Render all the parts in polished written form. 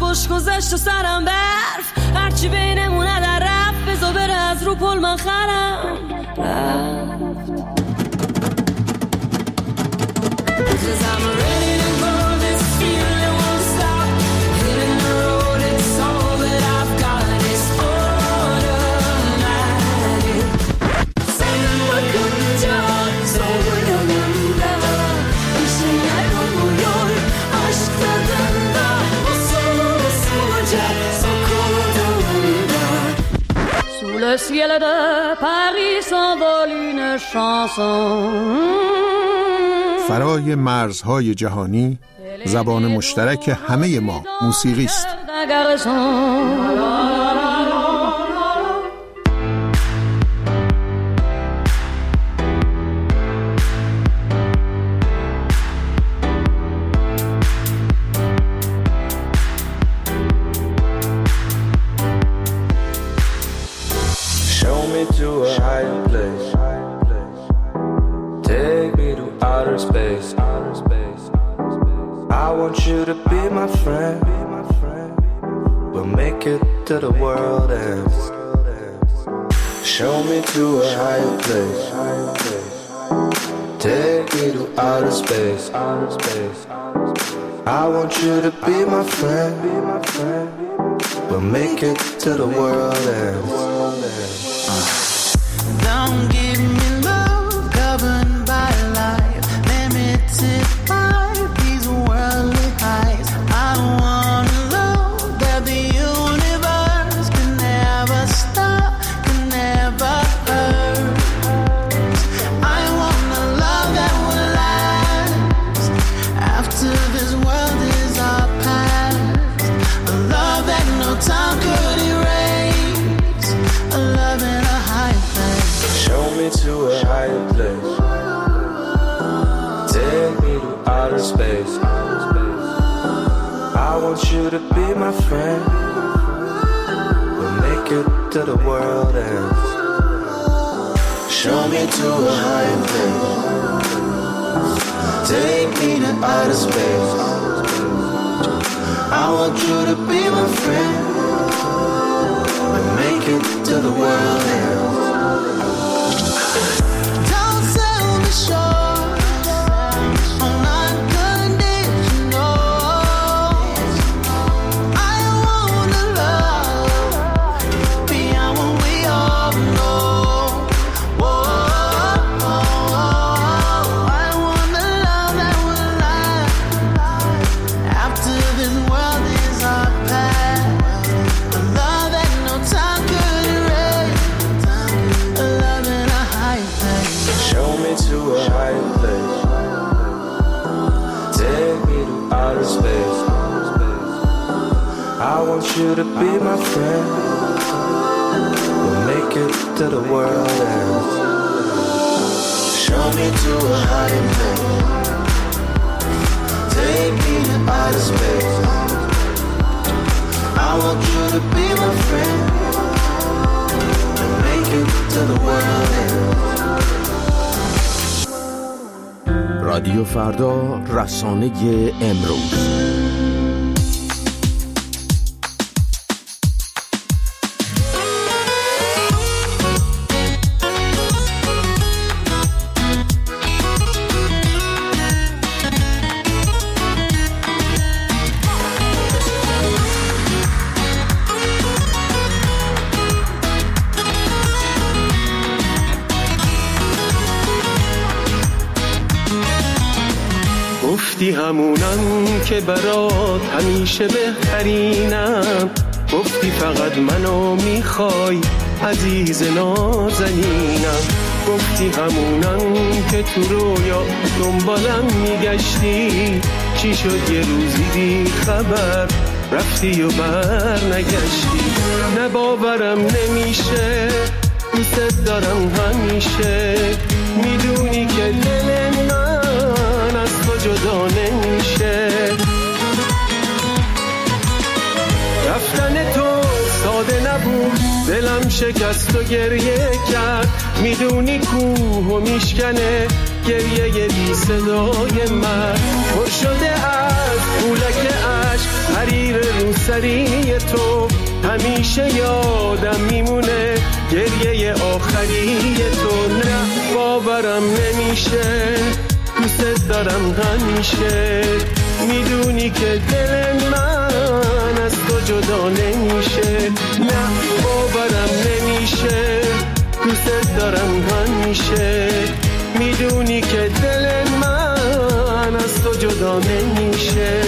خوش گذشت و سرم برف، هرچی بینمونه در رفت، بزا بره از رو پل من خرم رفت. Cause I'm ready to go, this feeling won't stop, hitting the road, it's all that I've got, it's automatic. Saying what comes out, so yanımda, işine doluyor, aşk tadında, usul olacak, sokulduğunda. Sous le ciel de Paris s'envole une chanson. فرای مرزهای جهانی زبان مشترک همه ما موسیقی است. Show me to a higher place. Take me to outer space. I want you to be my friend. We'll make it to the world ends. Show me to a higher place. Take me to outer space. I want you to be my friend. We'll make it to the world ends. Don't give me love governed by life, limited by these worldly highs. I want love that the universe can never stop, can never hurt. I want a love that will last after this world is our past, a love that no time could erase, a love in a high place. Show me to a higher place. Take me to outer space. I want you to be my friend. We'll make it to the world ends. Show me to a higher place. Take me to outer space. I want you to be my friend. We'll make it to the world ends. Don't sell me short on unconditional. I wanna love beyond what we all know. Whoa, I wanna love that will last after this world is our past, a love that no time could erase, a love in a high place. Show me to a higher place. Take me to outer space. I want you to be my friend. We'll make it to the world ends. Show me to a higher place. Take me to outer space. I want you to be my friend. We'll make it to the world ends. رادیو فردا، رسانه امروز. گفتی همونم که برات همیشه بهترینم، گفتی فقط منو میخوای عزیز نازنینم، گفتی همونم که تو رویا دنبالم میگشتی، چی شد یه روزی بی خبر رفتی و بر نگشتی. نه باورم نمیشه، دوست دارم همیشه، میدونی که دل من از تو جدا نمیشه. رفتن تو ساده نبود، دلم شکست و گریه کرد، میدونی کوه و میشکنه گریه بی صدای من، پر شده از پولک عشق حریر روسری تو همیشه یادم میمونه گریه آخری تو. نه باورم نمیشه دوست دارم همیشه، میدونی که دل من از تو جدا نمیشه. نه باورم نمیشه دوست دارم همیشه، میدونی که دل من از تو جدا نمیشه.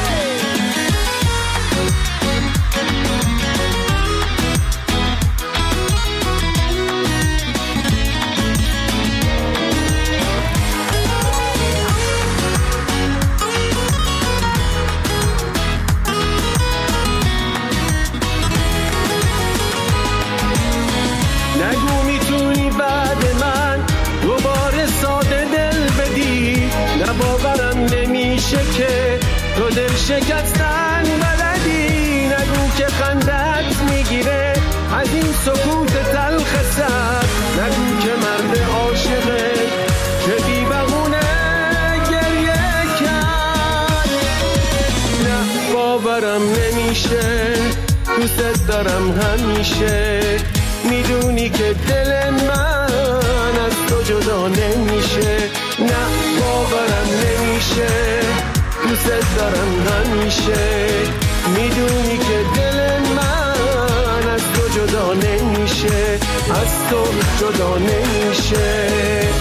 نگو میتونی بعد من دوباره ساده دل بدی، نه باورم نمیشه که تو دل شکستن بلدی. نگو که خندت میگیره از این سکوت تلخ سر، نگو که مرد عاشقه که بی بهونه گریه کرد. نه باورم نمیشه دوست دارم همیشه، میدونی که دل من از تو جدا نمیشه. نه باورم نمیشه دوست دارم همیشه، میدونی که دل من از تو جدا نمیشه، از تو جدا نمیشه.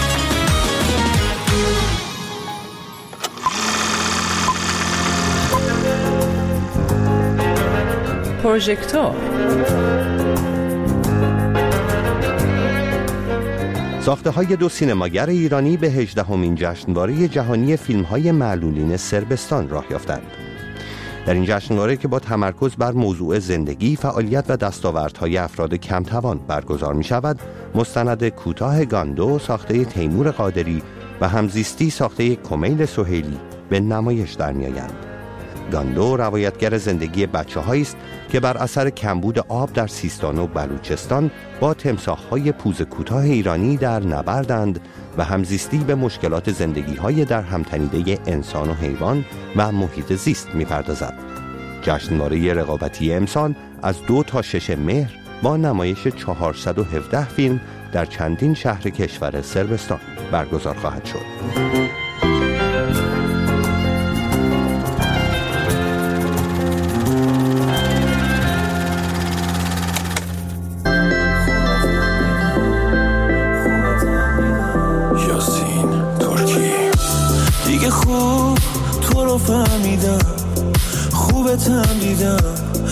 پروژکتور ساخته‌های دو سینماگر ایرانی به 18مین جشنواره جهانی فیلم‌های معلولین صربستان راه یافتند. در این جشنواره که با تمرکز بر موضوع زندگی، فعالیت و دستاوردهای افراد کم‌توان برگزار می‌شود، مستند کوتاه گاندو ساخته تیمور قادری و همزیستی ساخته کمیل سهیلی به نمایش در می‌آیند. گاندو روایتگر زندگی بچه‌هایی است که بر اثر کمبود آب در سیستان و بلوچستان با تمساح‌های پوز کوتاه ایرانی در نبردند و همزیستی به مشکلات زندگی‌های در همتنیده انسان و حیوان و محیط زیست می‌پردازد. جشنواره رقابتی امسال از 2 تا 6 مهر با نمایش 417 فیلم در چندین شهر کشور صربستان برگزار خواهد شد. خوب تو رو فهمیدم، خوبتم دیدم،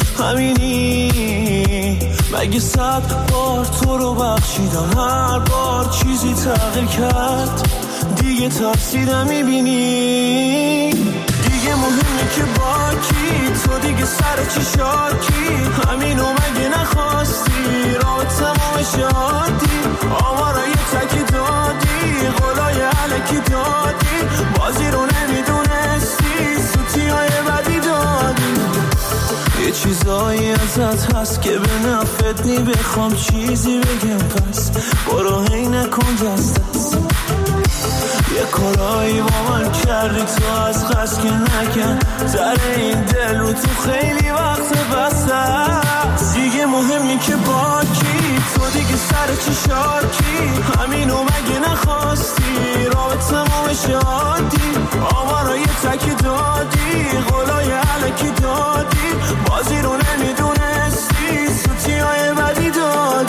همینی مگه 100 بار تو رو بخشیدم، هر بار چیزی تغییر کرد دیگه ترسیدم. میبینی دیگه مهمه که با کی، تو دیگه سر چی شاکی، همینو مگه نخواستی، راه تمام شادی، آمارای تکی دادی، قولای علکی دادی، بازی رو نمیدونستی، سوتی های بدی دادی. یه چیزایی ازت هست که به نفت نی، بخوام چیزی بگم پس برو هی نکن دست دست. یه کارایی با من کردی تو از قصد که نکن، در این دل رو تو خیلی وقت بسته. دیگه مهمی که با کی، تو دیگه سر چی شاکی، همینو مگه نخواستی، راه تمام شادی، آمارای تکی دادی، قولای علکی دادی، بازی رو نمیدونستی، سوتی های بدی دادی.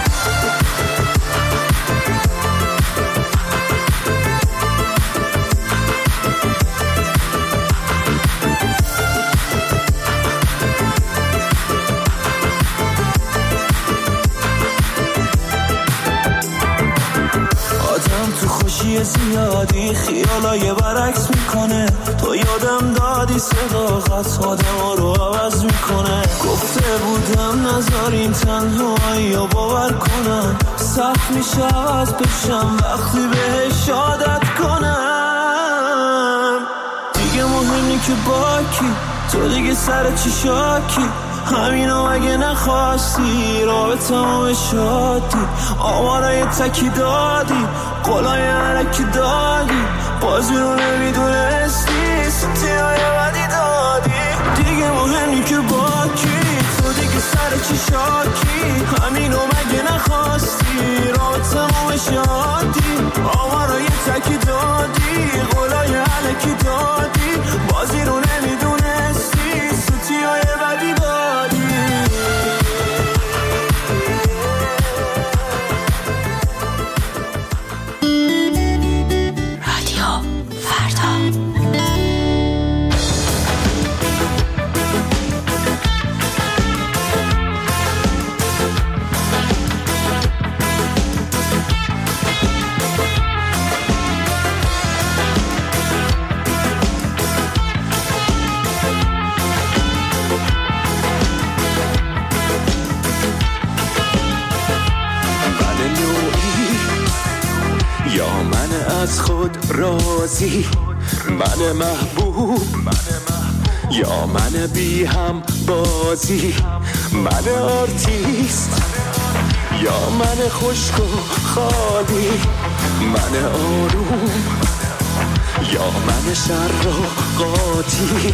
زیادی خیالای برعکس میکنه، تو یادم دادی صداقت آدم رو عوض میکنه. گفته بودم نذارین تنهایی رو باور کنم، سخت میشه عوض بشم وقتی بهش عادت کنم. دیگه مهمی که با کی، تو دیگه سر چی شاکی، همینو اگه نخواستی، راه تمام شادی، آمارای تکی دادی، قولای علکی دادی، بازی رو نمیدونستی، سوتی های بدی دادی. دیگه از خود راضی، من محبوب یا من بی هم بازی، من آرتیست یا من خشک و خالی، من آروم یا من شر و قاطی.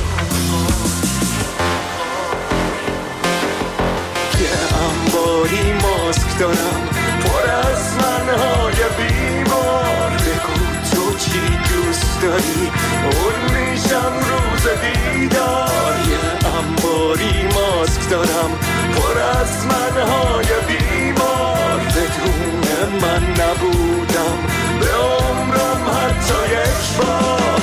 یه انباری ماسک دارم پر از منهای بیمار، بگو تو چی دوست داری اون میشم روز دیدار. یه انباری ماسک دارم پر از منهای بیمار، بدون من نبودم به عمرم حتی یک بار.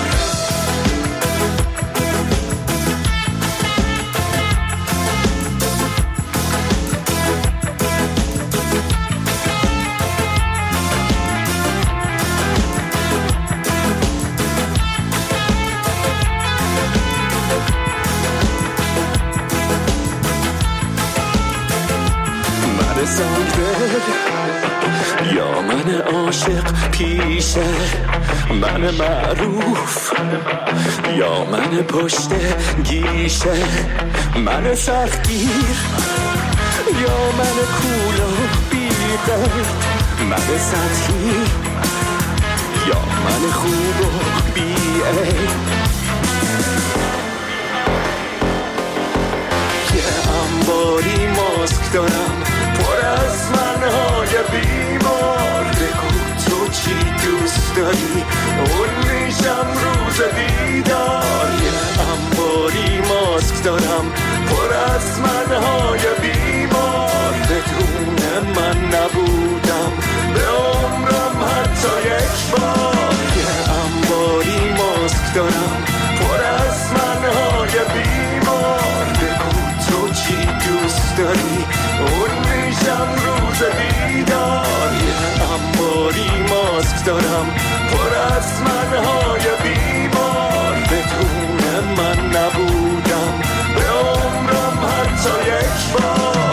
یا من عاشق پیشه، من معروف یا من پشت گیشه، من سختگیر یا من کول و بی‌قید، من سطحی یا من خوب و بی‌عیب. یه انباری ماسک دارم پر از منهای بیمار، بگو تو چی دوست داری اون میشم روز دیدار. یه انباری ماسک دارم پر از منهای بیمار، بدون من نبودم به عمرم حتی یک بار. یه انباری ماسک دارم پر از منهای بیمار، بگو تو چی دوست داری اون میشم روز دیدار. یه انباری ماسک دارم پر از منهای بیمار، بدون من نبودم به عمرم حتی یک بار.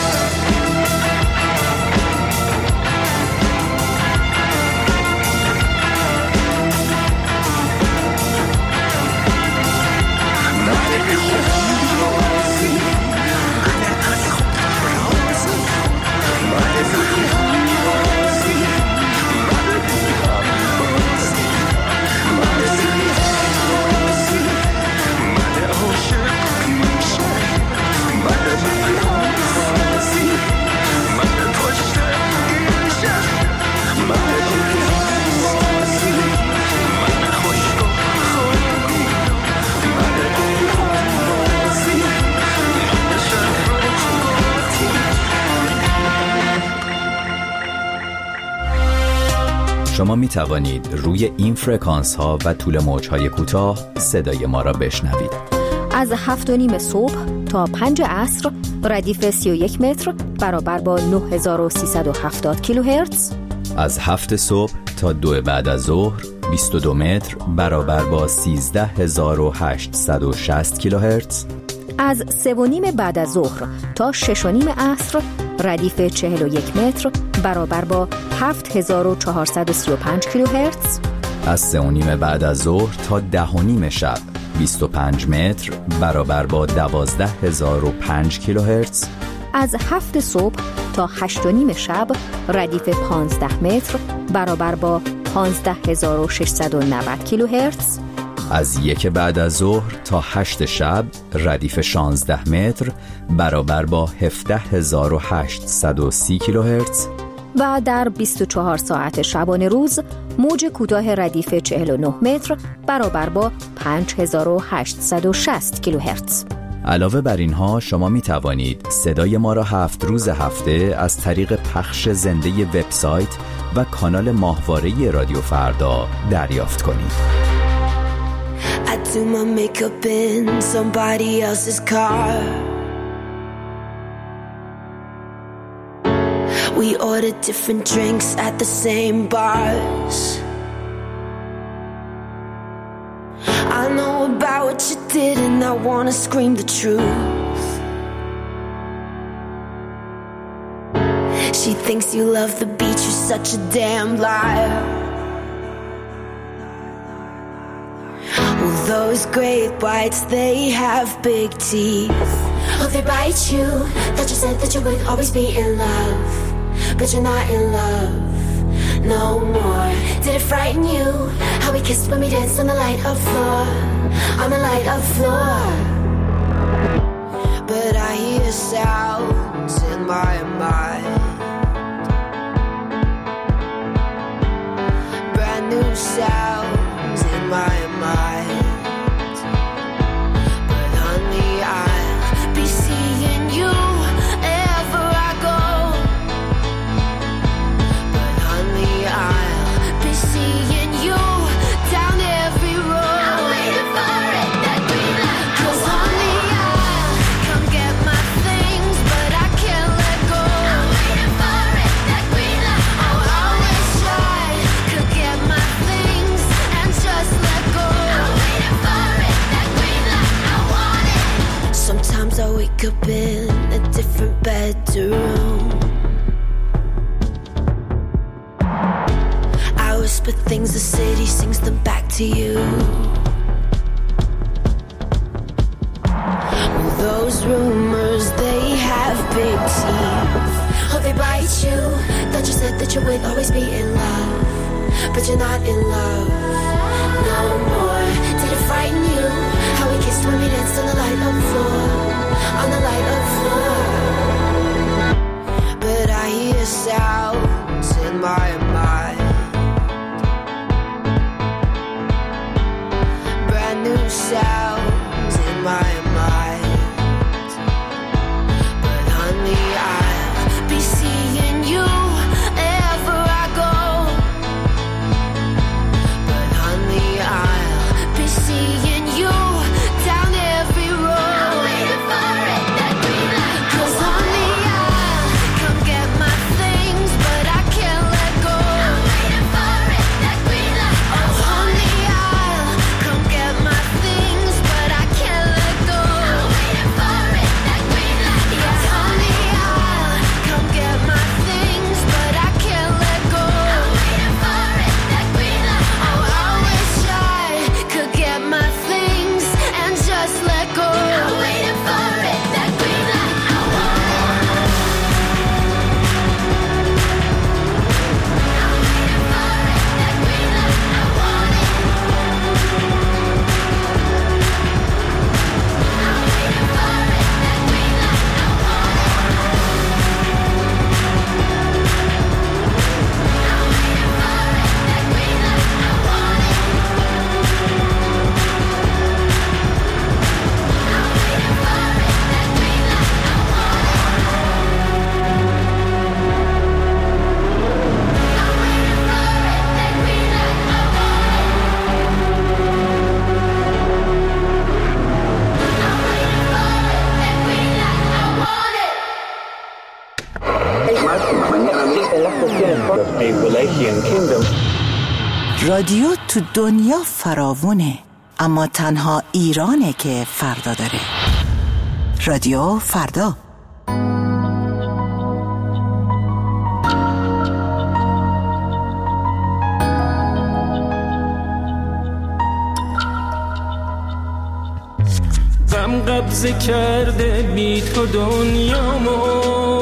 شما می توانید روی این فرکانس ها و طول موج های کوتاه صدای ما را بشنوید. از 7:30 صبح تا 5 عصر ردیف 31 متر برابر با 9370 کیلوهرتز. از 7 صبح تا 2 بعد از ظهر 22 متر برابر با 13860 کیلوهرتز. از 3:30 بعد از ظهر تا 6:30 عصر ردیف 41 متر برابر با 7435 کیلوهرتز. از 3:30 بعد از ظهر تا 10:30 شب 25 متر برابر با 12005 کیلوهرتز. از 7 صبح تا 8:30 شب ردیف 15 متر برابر با 15690 کیلوهرتز. از 1 بعد از ظهر تا 8 شب ردیف 16 متر برابر با 17830 کیلوهرتز. و در 24 ساعت شبانه روز موج کوتاه ردیف 49 متر برابر با 5860 کیلوهرتز. علاوه بر اینها شما می توانید صدای ما را 7 روز هفته از طریق پخش زنده وبسایت و کانال ماهواره رادیو فردا دریافت کنید. I do my makeup in somebody else's car. We order different drinks at the same bars. I know about what you did and I wanna scream the truth. She thinks you love the beach, you're such a damn liar. Those great whites, they have big teeth. Oh, they bite you. Thought you said that you would always be in love, but you're not in love no more. Did it frighten you how we kissed when we danced on the light of floor, on the light of floor? But I hear sounds in my mind, brand new sounds in my mind. But honey, I'll be seeing you ever I go. But honey, I'll be seeing you down every road. I'm waiting for it, that green light. 'Cause honey, I'll come get my things, but I can't let go. I'm waiting for it, that green light. Oh, I wish I could get my things and just let go. I'm waiting for it, that green light. I want it. Sometimes I wake up in a different bedroom. I whisper things, the city sings them back to you. Those rumors, they have big teeth. Oh, they bite you. Thought you said that you would always be in love, but you're not in love no more. Did it frighten you how we kissed when we danced on the light of floor, on the light of floor? But I hear sounds in my mind, brand new sounds in my mind. But honey, I'll be seeing you ever I go. But honey, I'll be seeing you down every road. I'm waiting for it, that green light. 'Cause honey, I'll come get my things, but I can't let go. I'm waiting for it, that green light. Oh, honey, I'll come get my things, but I can't let go. I'm waiting for it, that green light. Yeah, honey, I'll come get my things, but I can't let go. I'm waiting for it, that green light. Oh, I wish I could get my things and just let go. I'm waiting for it, that green light. I want it. I'm waiting for it, that green light. I want it. I'm waiting for it, that green light. I want it. I'm waiting for it, that green light. I want it. I'm waiting for it, that green light. I want it. رادیو تو دنیا فراوونه، اما تنها ایرانه که فردا داره. رادیو فردا. غم قبضه کرده بی تو دنیامو،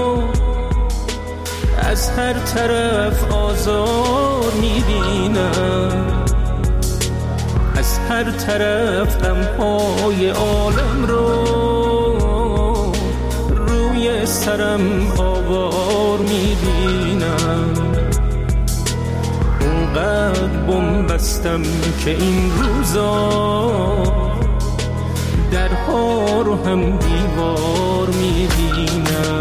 از هر طرف آزار میبینم، از هر طرف غمهای عالم رو روی سرم آوار میبینم. اونقدر بم بستم که این روزا درها رو هم دیوار میبینم.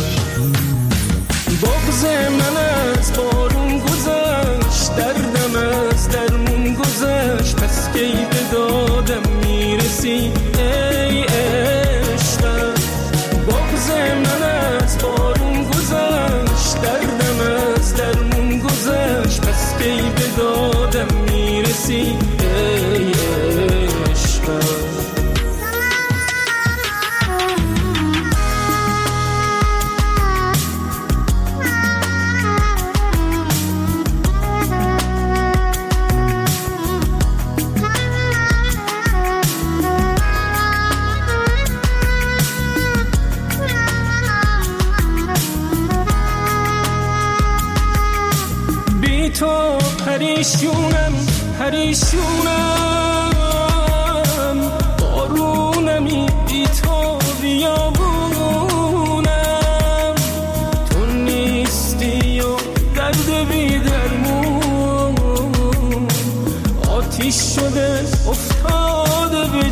بغض من از بارون گذشت، دردم از درمون گذشت، پس کی به دادم میرسی ای عشقم. بغض من از بارون گذشت، دردم از درمون گذشت، پس کی به دادم میرسی ای عشقم. پریشونم بارونمی بی تو بیابونم تو نیستی و درد بی درمون آتیش شده افتاده به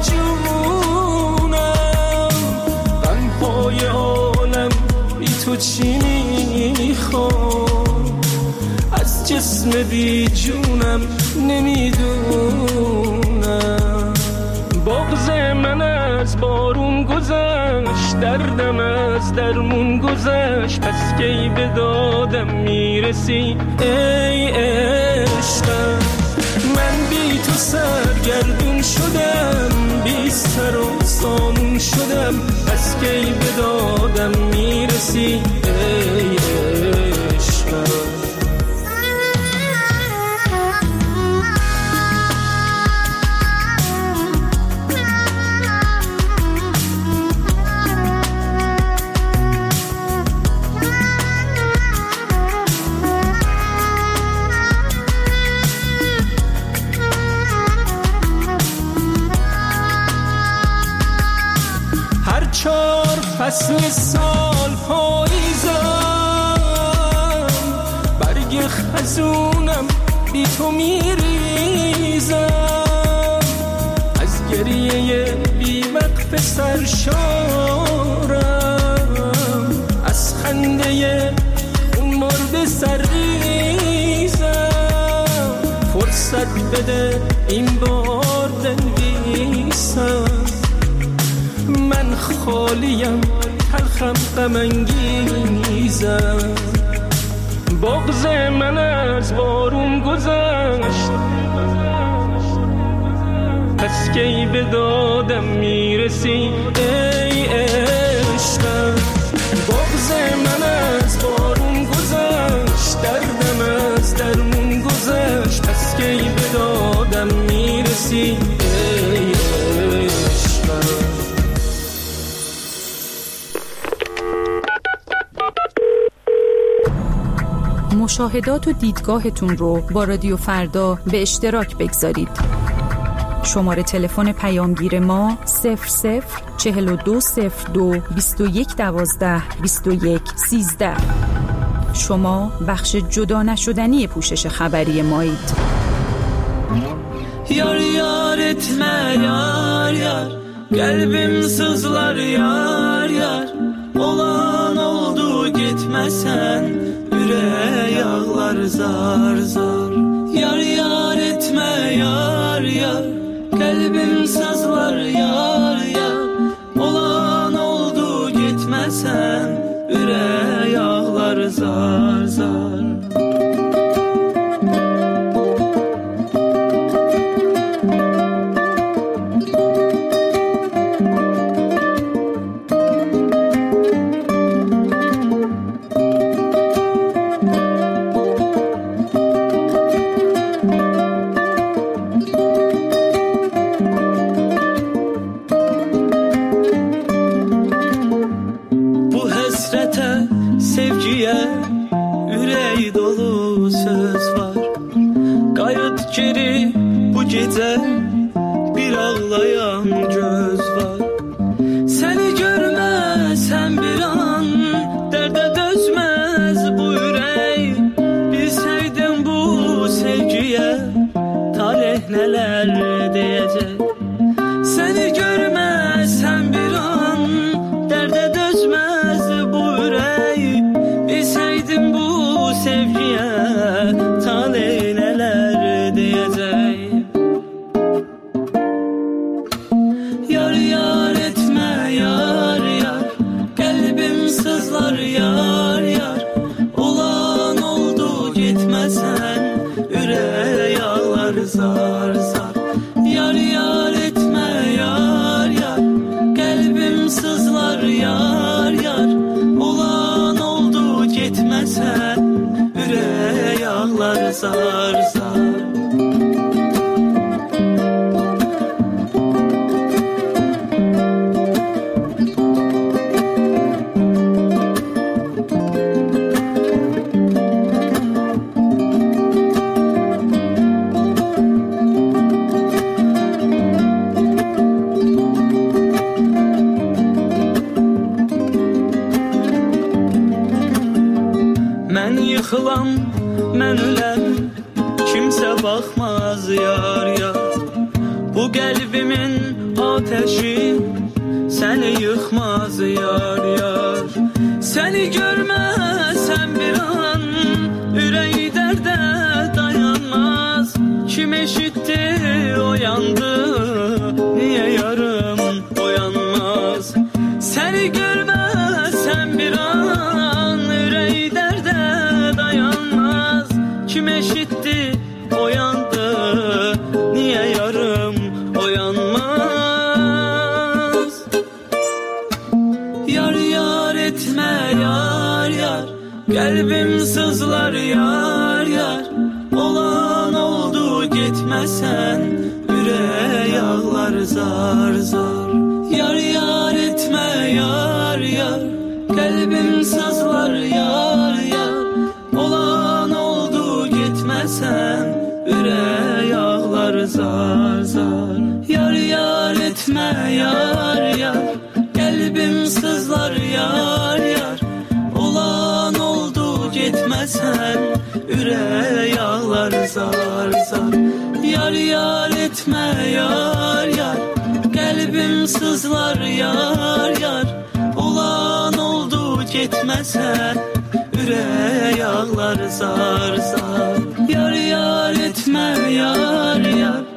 جونم غمهای عالم بی تو چی میخوام از جسم بی جونم نمیدونم بغض من از بارون گذشت دردم از درمون گذشت پس کی به دادم میرسی ای عشقم من بی تو سرگردون شدم بی سر و سامون شدم پس کی به دادم میرسی ای عشقم فصل سال پاییزم برگ خزونم بی تو میریزم از گریه بی وقف سرشارم از خنده خون مرده سرریزم فرصت بده این بار دلویسم من خالیم تلخم غم انگیزم بغض من از بارون گذشت پس کی به دادم میرسی ای عشقم بغض من از بارون گذشت دردم از درمون گذشت پس کی به دادم میرسی ای عشقم مشاهدات و دیدگاهتون رو با رادیو فردا به اشتراک بگذارید. شماره تلفن پیامگیر ما 004202 2112 2113. شما بخش جدا نشدنی پوشش خبری مایید. Yar yar etme yar yar kalbim sızlar yar yar olan oldu gitmesen yüreğe yağlar zar zar yar yar etme yar yar kalbim sızlar yar yar olan oldu gitmesen yüreğe yağlar zar zar bir ağlayan göz var seni görmesem bir an derde dözmez bu yürek bilseydim bu sevgiye tarih neler diyecek seni görmesem bir an derde dözmez bu yürek bilseydim bu sevgiye tarih neler diyecek zar zar yar yar etme yar yar kalbim sızlar yar yar olan oldu gitmesen yüreğe yağlar zar zar yıkılan mən öləm, kimsə baxmaz yar yar. Bu qəlbimin ateşi səni yıxmaz yar yar. Səni görməsəm bir an ürəyi dərdə dayanmaz. Kim eşitdi oyandı, niyə yarım oyanmaz. Səni görməsəm bir an ürəyi dərdə dayanmaz. Kim eşitdi oyandı, niyə yarım oyanmaz. Yar yar etmə yar yar, qəlbim sızlar yar yar. Olan oldu getməsən, ürək ağlar zar zar. Yar yar etmə yar yar, qəlbim sızlar yar yar. Olan oldu getməsən, ürək ağlar zar zar. Yar yar etmə yar yar, qəlbim sızlar yar yar. Olan oldu getməsən, ürək ağlar zar zar. Yar yar etmə yar yar, qəlbim sızlar yar yar. Olan oldu getməsən, ürək ağlar zar zar. Yar yar etmə yar yar,